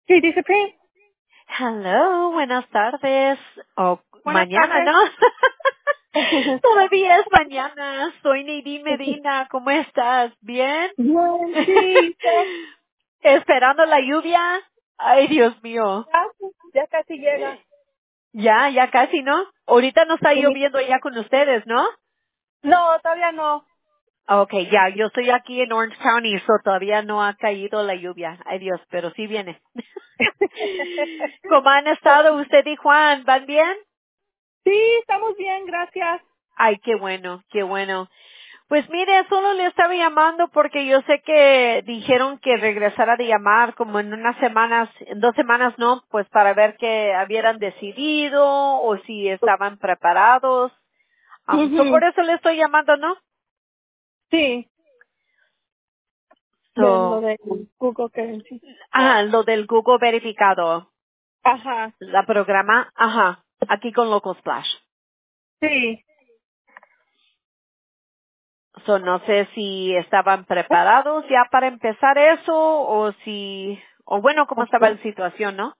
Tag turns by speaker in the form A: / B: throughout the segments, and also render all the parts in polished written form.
A: Sí, dice Pink.
B: Hello, buenas tardes. O
A: Buenas
B: mañana,
A: tardes.
B: ¿no? Todavía es mañana. Soy Nadine Medina. ¿Cómo estás? ¿Bien?
A: Bien, sí,
B: Esperando la lluvia. Ay, Dios mío.
A: ya casi llega.
B: Ya casi, ¿no? Ahorita no está
A: Sí.
B: lloviendo ya con ustedes, ¿no?
A: No, todavía no.
B: Okay, ya, yo estoy aquí en Orange County, so todavía no ha caído la lluvia. Ay, Dios, pero sí viene. ¿Cómo han estado usted y Juan? ¿Van bien?
A: Sí, estamos bien, gracias.
B: Ay, qué bueno, qué bueno. Pues mire, solo le estaba llamando porque yo sé que dijeron que regresara de llamar como en unas semanas, en 2 semanas no, pues para ver que habieran decidido o si estaban preparados. So
A: Ujú.
B: por eso le estoy llamando, ¿no?
A: Sí, de lo
B: So,
A: de Google Currency.
B: lo del Google verificado,
A: Ajá,
B: la programa, aquí con Local Splash.
A: sí.
B: So no sé si estaban preparados ya para empezar eso o bueno, cómo estaba la situación, ¿no?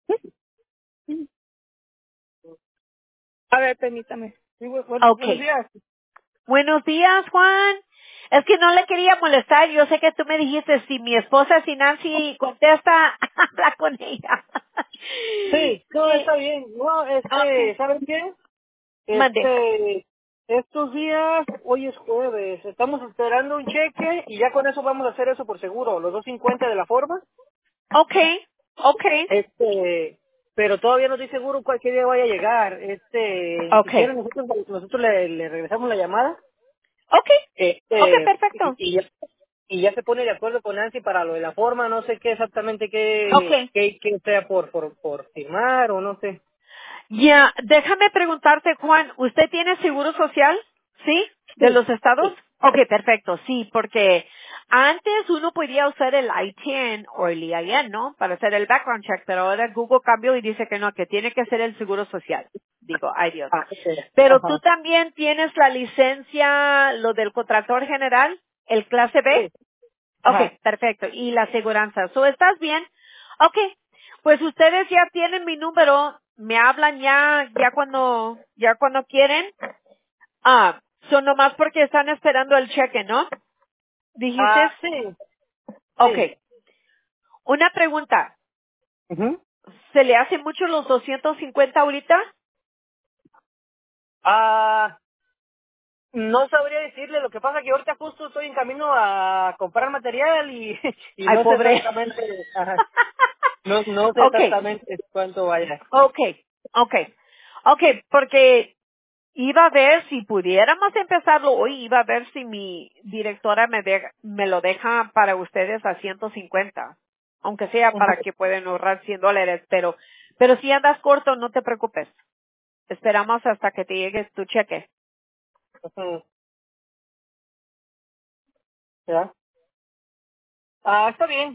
A: A ver, permítame. Sí, buenos
B: Okay.
A: días.
B: Buenos días, Juan. Es que no le quería molestar. Yo sé que tú me dijiste, si mi esposa, si Nancy contesta, habla con ella.
A: Sí, no,
B: Sí.
A: está bien. No,
B: Okay.
A: ¿saben qué?
B: Mande.
A: Estos días, hoy es jueves, estamos esperando un cheque y ya con eso vamos a hacer eso por seguro, los 250 de la forma.
B: Okay. Okay.
A: Pero todavía no estoy seguro cuál qué día vaya a llegar. Si quieren
B: Okay.
A: nosotros le regresamos la llamada.
B: Okay. Okay,
A: Este, y,
B: perfecto.
A: y ya, y ya se pone de acuerdo con Nancy para lo de la forma, no sé qué exactamente
B: Okay.
A: qué sea por firmar o no sé.
B: Ya, déjame preguntarte, Juan, ¿usted tiene seguro social? ¿Sí? ¿De
A: Sí,
B: los estados?
A: sí.
B: Ok, perfecto, sí, porque antes uno podía usar el ITIN o el EIN, ¿no? Para hacer el background check, pero ahora Google cambió y dice que no, que tiene que ser el seguro social. Digo, ay Dios.
A: Ah, ok.
B: Pero tú
A: Ajá.
B: también tienes la licencia, lo del contractor general, el clase B.
A: Sí. Ajá.
B: Okay, perfecto. Y la aseguranza. ¿So estás bien? Okay. Pues ustedes ya tienen mi número, me hablan ya cuando quieren. Son nomás porque están esperando el cheque, ¿no? Dijiste.
A: Ah, sí, sí.
B: Okay. Una pregunta.
A: Ujú.
B: ¿Se le hace mucho los 250 ahorita?
A: Ah, no sabría decirle, lo que pasa que ahorita justo estoy en camino a comprar material y, y
B: Ay,
A: no sé
B: pobre.
A: exactamente, ajá, no sé
B: Okay.
A: exactamente cuánto vaya.
B: Okay. Okay. Okay, porque iba a ver si pudiéramos empezarlo hoy, iba a ver si mi directora me lo deja para ustedes a 150, aunque sea
A: Ujú,
B: para que puedan ahorrar $100, pero si andas corto, no te preocupes. Esperamos hasta que te llegue tu cheque.
A: ujú, ¿ya? Ah, está bien.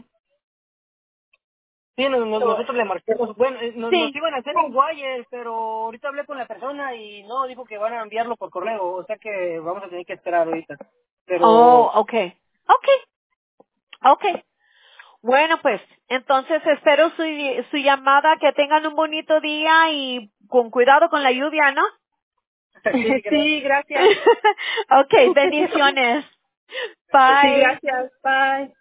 A: Sí,
B: So,
A: nosotros le marcamos. Bueno, nos
B: sí.
A: iban a hacer un wire, pero ahorita hablé con la persona y no, dijo que van a enviarlo por correo, o sea que vamos a tener que esperar ahorita.
B: Oh,
A: Pero,
B: okay. Okay. Okay. Bueno, pues, entonces espero su llamada, que tengan un bonito día y con cuidado con la lluvia, ¿no?
A: sí,
B: Sí,
A: gracias.
B: gracias. Okay, bendiciones.
A: Sí,
B: Bye.
A: gracias. Bye.